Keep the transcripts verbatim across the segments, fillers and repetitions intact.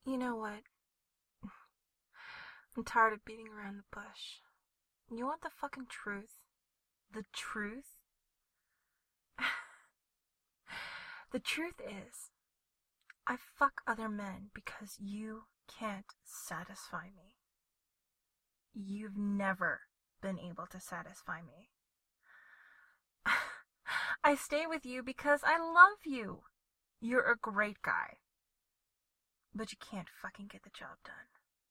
You know what? I'm tired of beating around the bush. You want the fucking truth? The truth? The truth is, I fuck other men because you can't satisfy me. You've never been able to satisfy me. I stay with you because I love you. You're a great guy. But you can't fucking get the job done.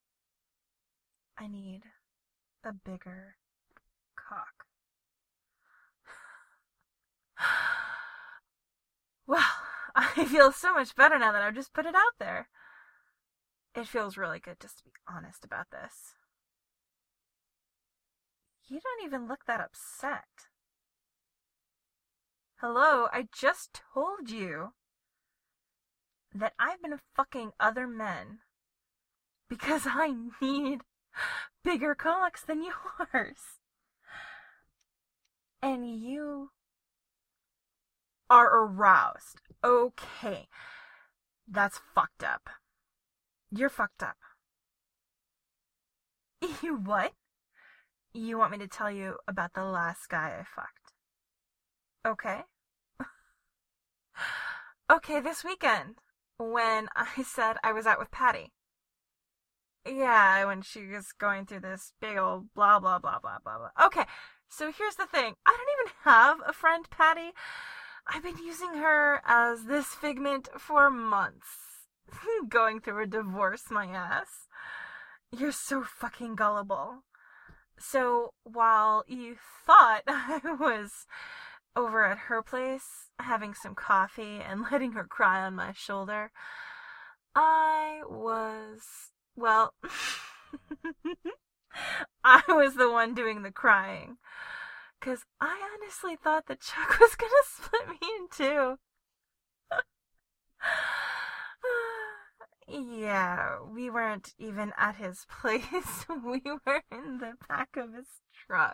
I need a bigger cock. Well, I feel so much better now that I've just put it out there. It feels really good just to be honest about this. You don't even look that upset. Hello, I just told you that I've been fucking other men because I need bigger cocks than yours. And you are aroused. Okay. That's fucked up. You're fucked up. You what? You want me to tell you about the last guy I fucked? Okay. Okay, this weekend, when I said I was out with Patty. Yeah, when she was going through this big old blah, blah, blah, blah, blah, blah. Okay, so here's the thing. I don't even have a friend, Patty. I've been using her as this figment for months. Going through a divorce, my ass. You're so fucking gullible. So, while you thought I was over at her place, having some coffee and letting her cry on my shoulder, I was, well, I was the one doing the crying. Because I honestly thought that Chuck was going to split me in two. Yeah, we weren't even at his place. We were in the back of his truck.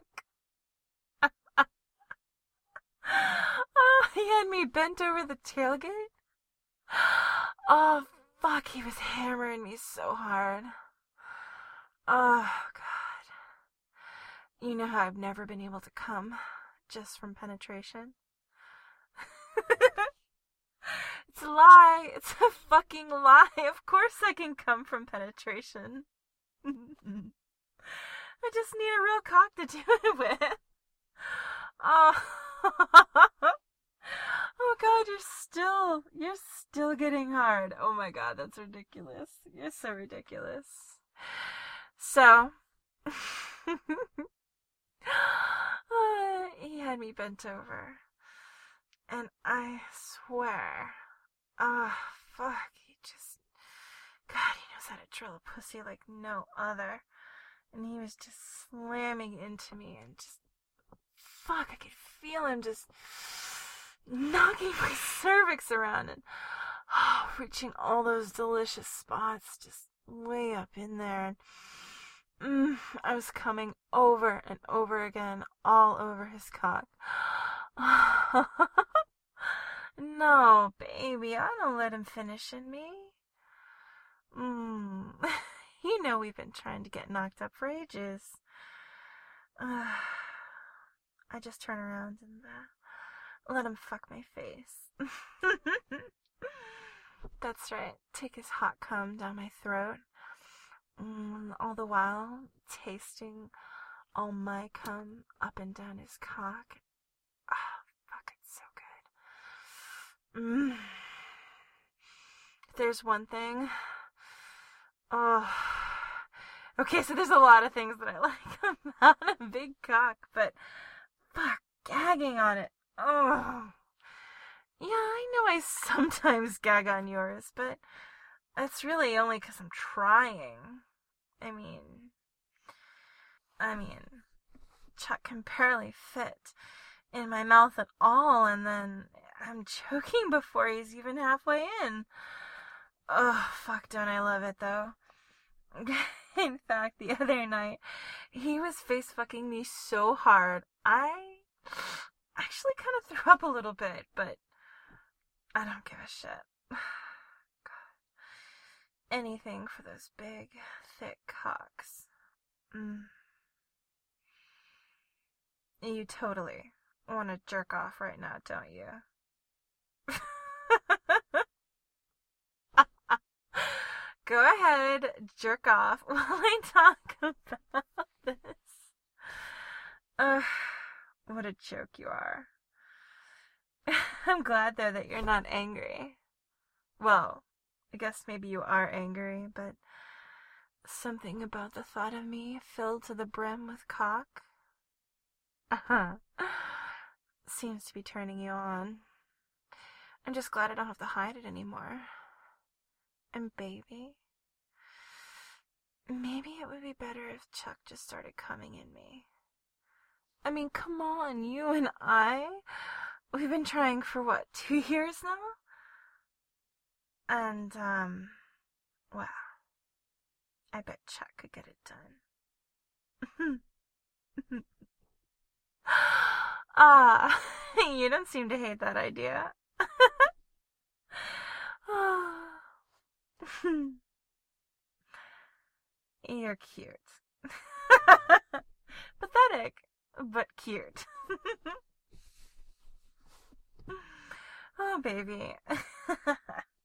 Oh, he had me bent over the tailgate. Oh, fuck, he was hammering me so hard. Oh, God. You know how I've never been able to come just from penetration? It's a lie. It's a fucking lie. Of course I can come from penetration. I just need a real cock to do it with. Oh. Oh God, you're still, you're still getting hard. Oh my God, that's ridiculous. You're so ridiculous. So, uh, he had me bent over. And I swear, ah, oh, fuck, he just, God, he knows how to drill a pussy like no other. And he was just slamming into me and just, fuck, I could feel him just knocking my cervix around and oh, reaching all those delicious spots just way up in there. And mm, I was coming over and over again, all over his cock. No, baby, I don't let him finish in me. Mm. You know we've been trying to get knocked up for ages. Uh, I just turn around and uh, let him fuck my face. That's right. Take his hot cum down my throat. Mm, all the while tasting all my cum up and down his cock. Ah, fuck, it's so good. Mm. If there's one thing. Oh. Okay, so there's a lot of things that I like about a big cock, but fuck, gagging on it. Oh. Yeah, I know I sometimes gag on yours, but that's really only because I'm trying. I mean, I mean, Chuck can barely fit in my mouth at all, and then I'm choking before he's even halfway in. Oh, fuck, don't I love it, though. In fact, the other night, he was face fucking me so hard, I actually kind of threw up a little bit, but I don't give a shit. God. anything for those big, thick cocks. Mm. You totally want to jerk off right now, don't you? Go ahead, jerk off while I talk about this. Ugh, what a joke you are. I'm glad, though, that you're not angry. Well, I guess maybe you are angry, but something about the thought of me filled to the brim with cock uh-huh. seems to be turning you on. I'm just glad I don't have to hide it anymore. And baby, maybe it would be better if Chuck just started coming in me. I mean, come on, you and I, we've been trying for what, two years now? And, um, well, I bet Chuck could get it done. Ah, you don't seem to hate that idea. You're cute. Pathetic, but cute. Oh, baby.